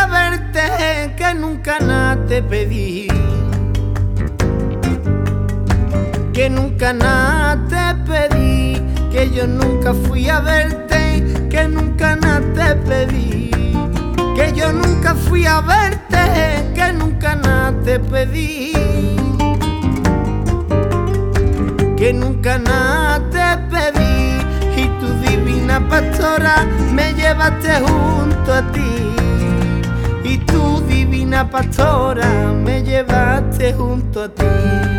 a verte, que nunca nada te pedí. Que nunca nada te pedí, que yo nunca fui a verte, que nunca nada te pedí. Que yo nunca fui a verte, que nunca nada te pedí. Que nunca nada te pedí, y tu divina pastora me llevaste junto a ti. Y tu divina pastora me llevaste junto a ti.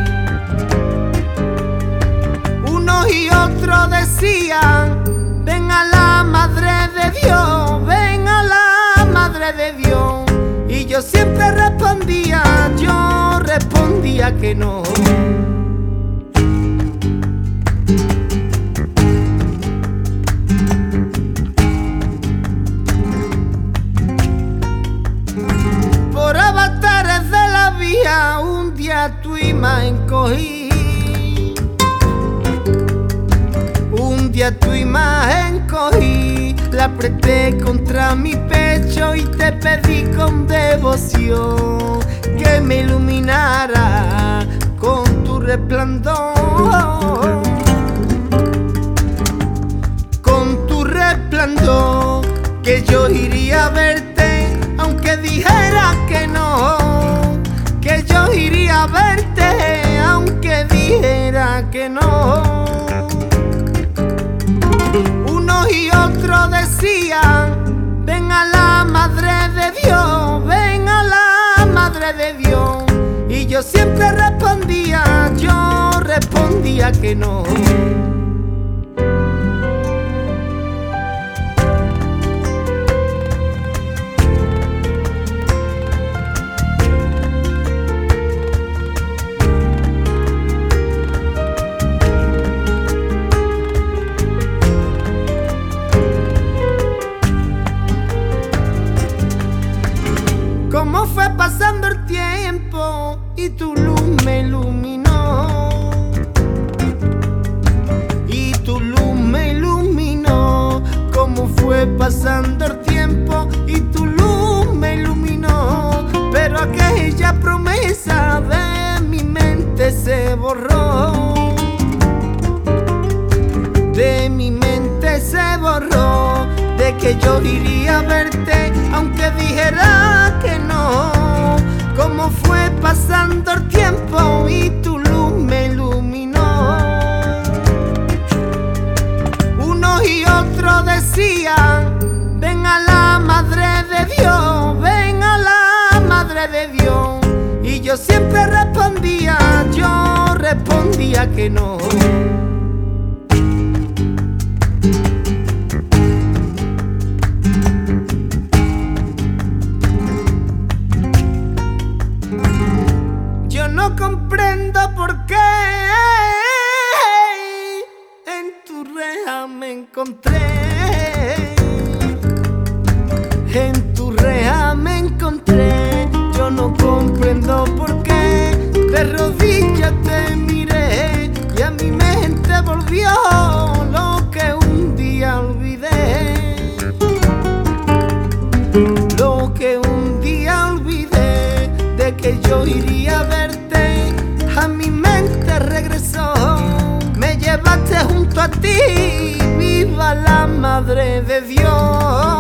Unos y otros decían, ven a la Madre de Dios, ven a la Madre de Dios. Y yo siempre respondía que no. Por avatares de la vía un día tu imagen cogí. Un día tu imagen cogí, la apreté contra mi pecho y te pedí con devoción que me iluminara con tu resplandor. Con tu resplandor, que yo iría a verte aunque dijera que no. Que yo iría a verte aunque dijera que no. Unos y otros decían, ven a la Madre de Dios, ven a la Madre de Dios. Y yo siempre respondía que no. Cómo fue pasando el tiempo y tu luz me iluminó. Y tu luz me iluminó. Cómo fue pasando el tiempo y tu luz me iluminó. Pero aquella promesa de mi mente se borró. De mi mente se borró. De que yo iría a verte aunque dijera que no. Cómo fue pasando el tiempo y tu luz me iluminó. Unos y otros decían, ven a la Madre de Dios, ven a la Madre de Dios. Y yo siempre respondía que no. No comprendo por qué en tu reja me encontré. En tu reja me encontré. Yo no comprendo por qué de rodillas te miré y a mi mente volvió lo que un día olvidé. Lo que un día olvidé, de que yo iría a verte, a mi mente regresó. Me llevaste junto a ti, viva la Madre de Dios.